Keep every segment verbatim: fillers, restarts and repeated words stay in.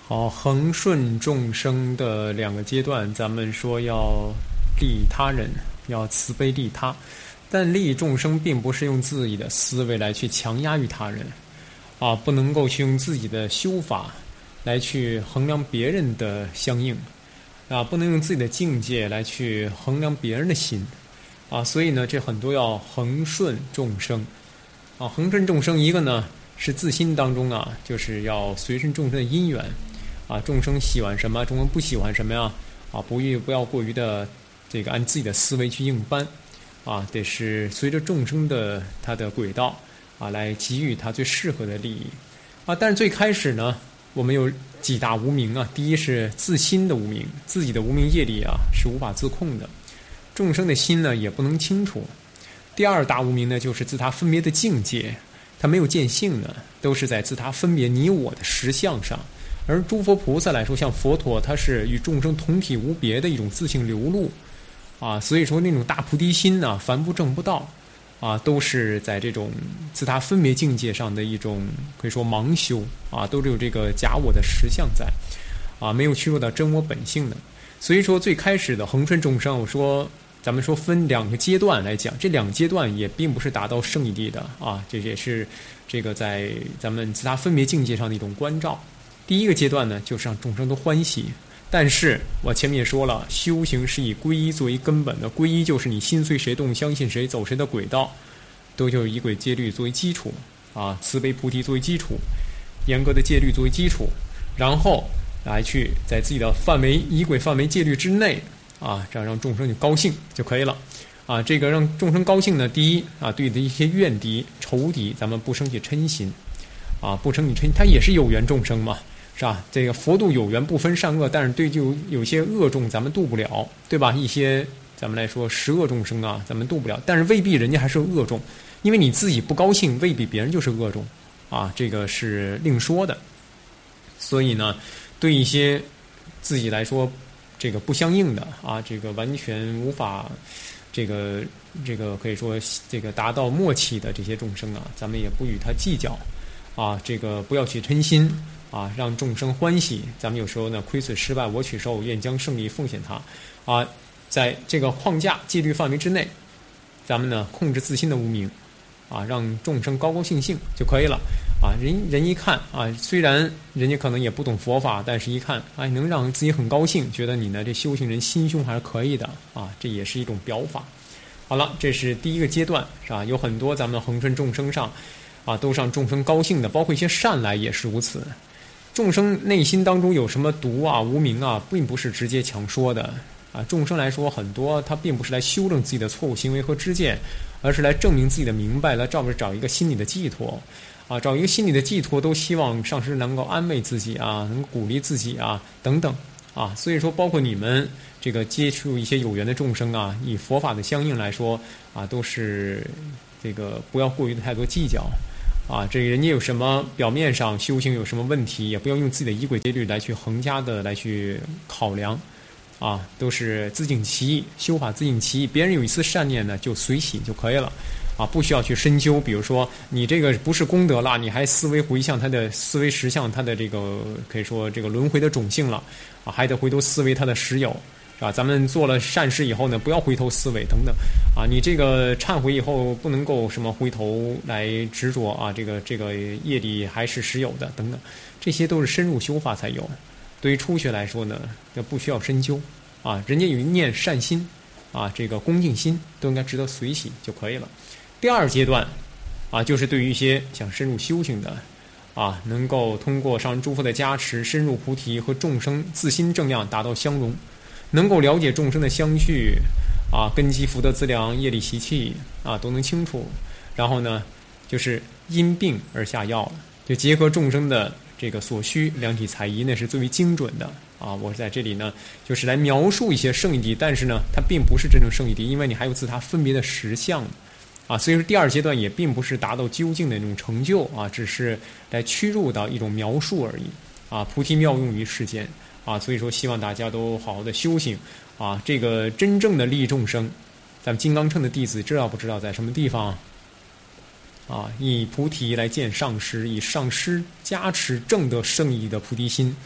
好，恒顺众生的两个阶段，咱们说要利他人，要慈悲利他，但利众生并不是用自己的思维来去强压于他人，啊，不能够去用自己的修法来去衡量别人的相应，啊，不能用自己的境界来去衡量别人的心，啊，所以呢，这很多要恒顺众生，啊，恒顺众生一个呢是自心当中啊，就是要随顺众生的因缘。啊，众生喜欢什么，众生不喜欢什么呀？啊，不欲不要过于的这个按自己的思维去应搬，啊，得是随着众生的他的轨道啊，来给予他最适合的利益啊。但是最开始呢，我们有几大无明啊。第一是自心的无明，自己的无明业力啊是无法自控的，众生的心呢也不能清楚。第二大无明呢，就是自他分别的境界，他没有见性呢，都是在自他分别你我的实相上。而诸佛菩萨来说，像佛陀，他是与众生同体无别的一种自性流露，啊，所以说那种大菩提心呢、啊，凡不正不道，啊，都是在这种自他分别境界上的一种可以说盲修，啊，都是有这个假我的实相在，啊，没有趋入到真我本性的。所以说最开始的恒顺众生，我说咱们说分两个阶段来讲，这两个阶段也并不是达到圣义地的啊，这也是这个在咱们自他分别境界上的一种关照。第一个阶段呢，就是让众生都欢喜。但是我前面也说了，修行是以皈依作为根本的，皈依就是你心随谁动，相信谁，走谁的轨道，都就是以轨戒律作为基础啊，慈悲菩提作为基础，严格的戒律作为基础，然后来去在自己的范围仪轨范围戒律之内啊，这样让众生就高兴就可以了啊。这个让众生高兴呢，第一啊，对的一些怨敌仇敌，咱们不生起嗔心啊，不生起嗔心，他也是有缘众生嘛。是吧？这个佛度有缘不分善恶，但是对就有些恶众咱们度不了，对吧？一些咱们来说十恶众生啊，咱们度不了，但是未必人家还是恶众，因为你自己不高兴，未必别人就是恶众啊，这个是另说的。所以呢，对一些自己来说这个不相应的啊，这个完全无法这个这个可以说这个达到默契的这些众生啊，咱们也不与他计较啊，这个不要去嗔心。啊，让众生欢喜。咱们有时候呢，亏损失败，我取受，愿将胜利奉献他。啊，在这个框架戒律范围之内，咱们呢控制自心的无明，啊，让众生高高兴兴就可以了。啊，人人一看啊，虽然人家可能也不懂佛法，但是一看，哎，能让自己很高兴，觉得你呢这修行人心胸还是可以的啊，这也是一种表法。好了，这是第一个阶段，是吧？有很多咱们恒顺众生上，啊，都让众生高兴的，包括一些善来也是如此。众生内心当中有什么毒啊、无明啊，并不是直接强说的啊。众生来说，很多他并不是来修正自己的错误行为和知见，而是来证明自己的明白，来找找一个心理的寄托啊，找一个心理的寄托，都希望上师能够安慰自己啊，能鼓励自己啊，等等啊。所以说，包括你们这个接触一些有缘的众生啊，以佛法的相应来说啊，都是这个不要过于的太多计较。啊，这个人家有什么表面上修行有什么问题，也不要用自己的仪轨戒律来去横加的来去考量，啊，都是自净其意，修法自净其意。别人有一丝善念呢，就随喜就可以了，啊，不需要去深究。比如说你这个不是功德了，你还思维回向他的思维实相，他的这个可以说这个轮回的种性了，啊，还得回头思维他的实有。是吧？咱们做了善事以后呢，不要回头思维等等，啊，你这个忏悔以后不能够什么回头来执着啊，这个这个业力还是实有的等等，这些都是深入修法才有。对于初学来说呢，那不需要深究啊，人家有一念善心啊，这个恭敬心都应该值得随喜就可以了。第二阶段啊，就是对于一些想深入修行的啊，能够通过上人诸佛的加持，深入菩提和众生自心正量达到相融。能够了解众生的相续啊，根基福德资粮业力习气啊，都能清楚。然后呢，就是因病而下药了，就结合众生的这个所需，量体裁衣，那是最为精准的啊。我在这里呢，就是来描述一些圣义谛，但是呢，它并不是真正圣义谛，因为你还有自它分别的实相啊。所以说，第二阶段也并不是达到究竟的那种成就啊，只是来趋入到一种描述而已啊。菩提妙用于世间。啊，所以说希望大家都好好的修行啊，这个真正的利益众生，咱们金刚乘的弟子知道不知道在什么地方啊？以菩提来见上师，以上师加持正得圣意的菩提心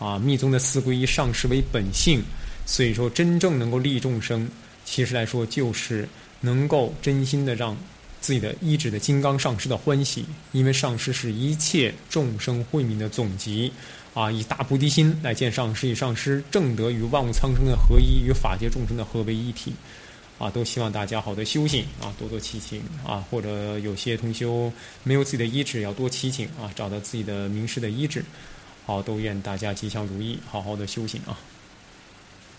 啊，密宗的四皈依上师为本性，所以说真正能够利众生，其实来说就是能够真心的让自己的依止的金刚上师的欢喜，因为上师是一切众生慧命的总集啊，以大菩提心来见上师，以上师正得与万物苍生的合一，与法界众生的合为一体啊，都希望大家好的修行啊，多多祈请啊，或者有些同修没有自己的依止，要多祈请啊，找到自己的名师的依止。好，都愿大家吉祥如意，好好的修行啊。